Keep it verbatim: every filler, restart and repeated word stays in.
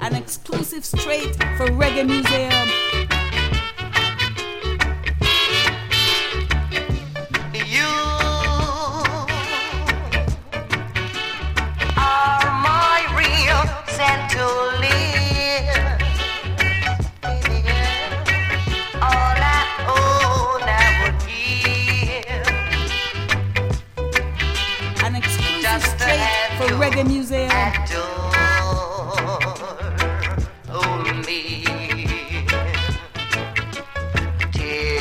An exclusive straight for Reggae Museum. You are my real century. All I own I would give. An exclusive straight for Reggae Museum.